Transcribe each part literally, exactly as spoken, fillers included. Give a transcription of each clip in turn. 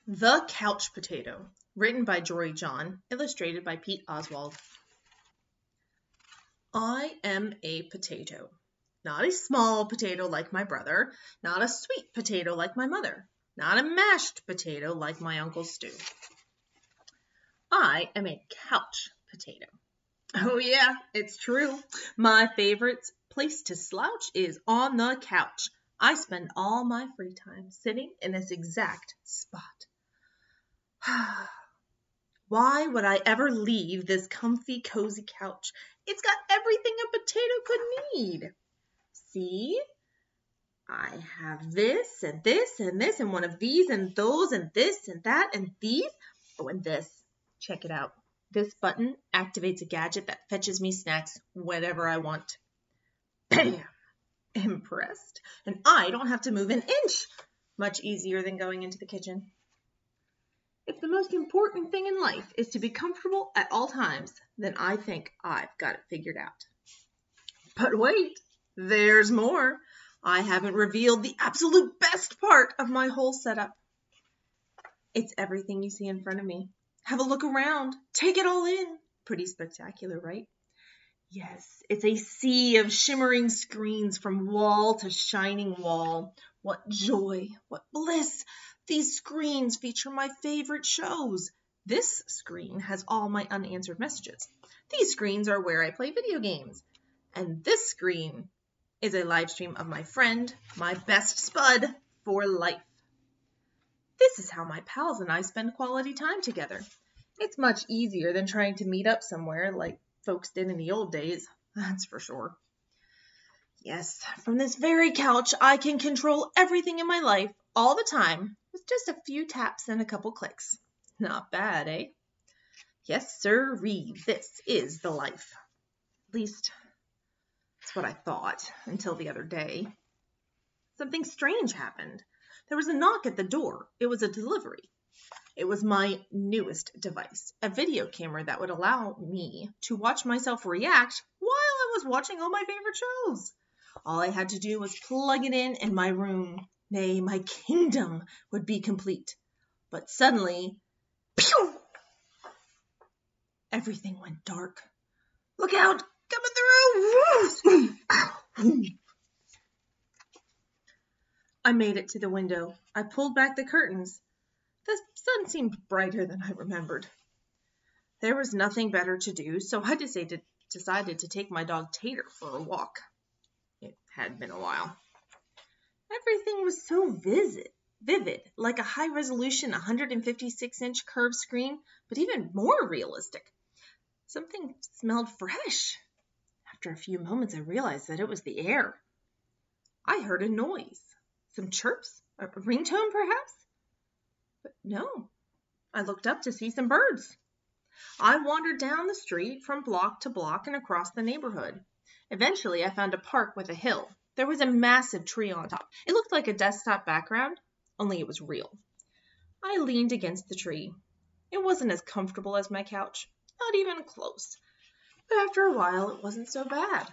The Couch Potato, written by Jory John, illustrated by Pete Oswald. I am a potato. Not a small potato like my brother, not a sweet potato like my mother, not a mashed potato like my Uncle Stu. I am a couch potato. Oh yeah, it's true. My favorite place to slouch is on the couch. I spend all my free time sitting in this exact spot. Why would I ever leave this comfy, cozy couch? It's got everything a potato could need. See? I have this and this and this and one of these and those and this and that and these. Oh, and this. Check it out. This button activates a gadget that fetches me snacks whenever I want. Bam! Impressed. And I don't have to move an inch. Much easier than going into the kitchen. If the most important thing in life is to be comfortable at all times, then I think I've got it figured out. But wait, there's more. I haven't revealed the absolute best part of my whole setup. It's everything you see in front of me. Have a look around. Take it all in. Pretty spectacular, right? Yes, it's a sea of shimmering screens from wall to shining wall. What joy, what bliss. These screens feature my favorite shows. This screen has all my unanswered messages. These screens are where I play video games. And this screen is a live stream of my friend, my best spud for life. This is how my pals and I spend quality time together. It's much easier than trying to meet up somewhere like folks did in the old days, that's for sure. Yes, from this very couch, I can control everything in my life all the time with just a few taps and a couple clicks. Not bad, eh? Yes, sirree, this is the life. At least, that's what I thought until the other day. Something strange happened. There was a knock at the door. It was a delivery. It was my newest device, a video camera that would allow me to watch myself react while I was watching all my favorite shows. All I had to do was plug it in and my room, nay, my kingdom, would be complete. But suddenly, pew! Everything went dark. Look out! Coming through! I made it to the window. I pulled back the curtains. The sun seemed brighter than I remembered. There was nothing better to do, so I decided, decided to take my dog Tater for a walk. It had been a while. Everything was so vivid, vivid, like a high-resolution one hundred fifty-six inch curved screen, but even more realistic. Something smelled fresh. After a few moments, I realized that it was the air. I heard a noise. Some chirps? A ringtone, perhaps? But no. I looked up to see some birds. I wandered down the street from block to block and across the neighborhood. Eventually, I found a park with a hill. There was a massive tree on top. It looked like a desktop background, only it was real. I leaned against the tree. It wasn't as comfortable as my couch, not even close. But after a while, it wasn't so bad.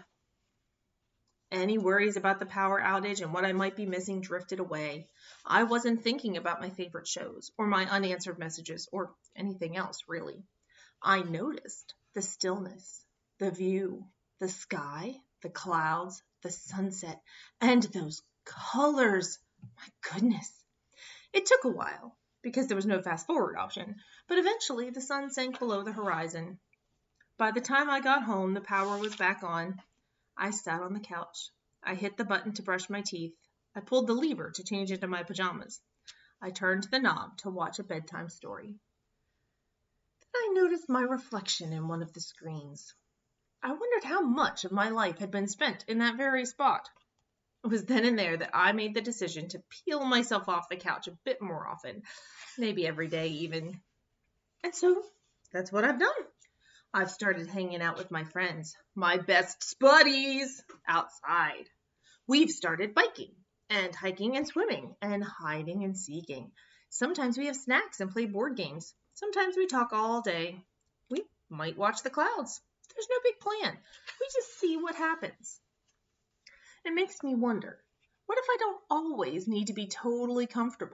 Any worries about the power outage and what I might be missing drifted away. I wasn't thinking about my favorite shows or my unanswered messages or anything else, really. I noticed the stillness, the view, the sky, the clouds, the sunset, and those colors. My goodness. It took a while because there was no fast forward option, but eventually the sun sank below the horizon. By the time I got home, the power was back on. I sat on the couch. I hit the button to brush my teeth. I pulled the lever to change into my pajamas. I turned the knob to watch a bedtime story. Then I noticed my reflection in one of the screens. I wondered how much of my life had been spent in that very spot. It was then and there that I made the decision to peel myself off the couch a bit more often, maybe every day even. And so that's what I've done. I've started hanging out with my friends, my best spuddies, outside. We've started biking and hiking and swimming and hiding and seeking. Sometimes we have snacks and play board games. Sometimes we talk all day. We might watch the clouds. There's no big plan. We just see what happens. It makes me wonder, what if I don't always need to be totally comfortable?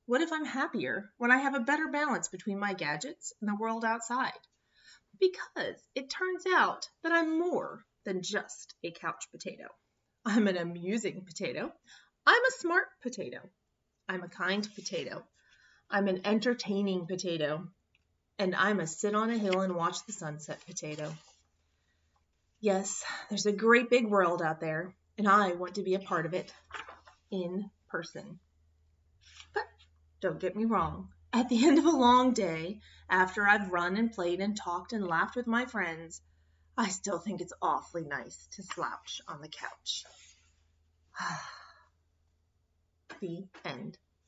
What if I'm happier when I have a better balance between my gadgets and the world outside? Because it turns out that I'm more than just a couch potato. I'm an amusing potato. I'm a smart potato. I'm a kind potato. I'm an entertaining potato. And I'm a sit on a hill and watch the sunset potato. Yes, there's a great big world out there, and I want to be a part of it in person. But don't get me wrong. At the end of a long day, after I've run and played and talked and laughed with my friends, I still think it's awfully nice to slouch on the couch. The end.